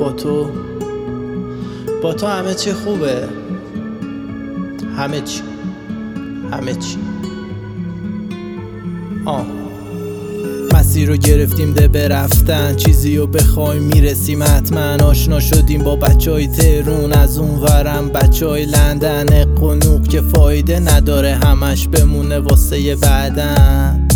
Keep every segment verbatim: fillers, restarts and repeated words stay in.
با تو با تو همه چی خوبه، همه چی همه چی آه مسیر رو گرفتیم ده برفتن، چیزی رو بخوایم میرسیم حتما. آشنا شدیم با بچه های تهرون، از اون ورم بچه های لندن. قنوق که فایده نداره، همش بمونه واسه بعدن.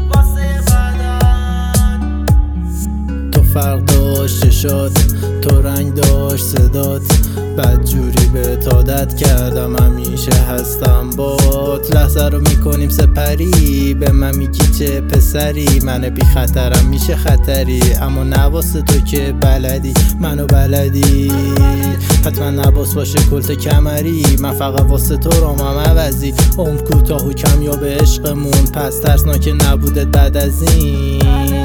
تو فرق داشت چشات، تو رنگ داشت صدات، بدجوری بهت عادت کردم، همیشه هستم بات. لحظه رو میکنیم سپری، به من میگی چه پسری، من بی خطرم میشه خطری، اما نواسه تو که بلدی منو بلدی. حتما نباس باشه کلت کمری، من فقط واسه تو رامم عوضی. عمر کوتاه و کمیاب عشقمون، پس ترسناک نبودت بعد از این.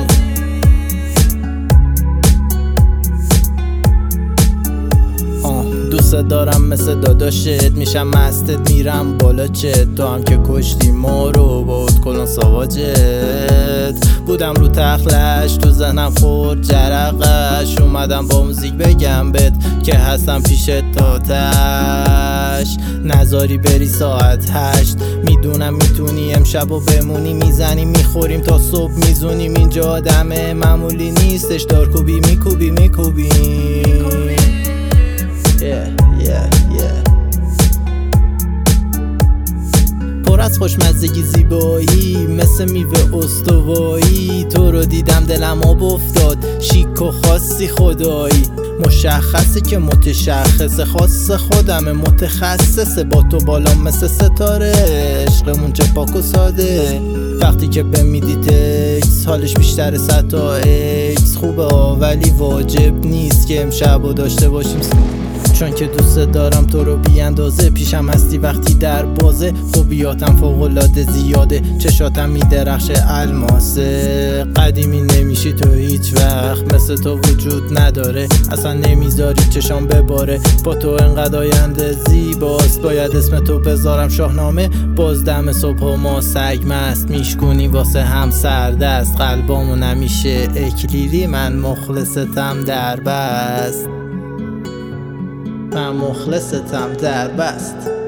دوست دارم مثل داداشت، میشم مستت میرم بالا چت. تو هم که کشتی ما رو بود کلون سواجت. بودم رو تخلش تو زنم خورد جرقش، اومدم با موزیک بگم بهت که هستم پیشت تا تش. نذاری بری ساعت هشت، میدونم میتونی امشب و بمونی. میزنیم میخوریم تا صبح میزونیم، اینجا آدم معمولی نیستش. دارکوبی میکوبی میکوبی yeah, yeah, yeah. پر از خوشمزگی زیبایی، مثل میوه استوایی. تو رو دیدم دلم آب افتاد، شیک و خاصی خدایی. مشخصه که متشخصه، خاص خودمه متخصصه. با تو بالا مثل ستاره، عشقمون چه پاک و ساده. وقتی که به میدی تکس، حالش بیشتر صد تا ایکس. خوبه ولی واجب نیست که امشب رو داشته باشیم، چون که دوست دارم تو رو بی اندازه. پیشم هستی وقتی در بازه، خوبیاتم فوق‌العاده زیاده. چشاتم میدرخشه الماسه، قدیمی نمیشی تو هیچ وقت. مثل تو وجود نداره، اصلا نمیذاری چشام بباره. با تو انقدر آینده زیباست، باید اسم تو بذارم شاهنامه. باز دم صبح و ما سگ مست، میشکونی واسه هم سردست. قلبامو نمیشه اکلیلی، من مخلصتم در بست، من مخلصتم در بست.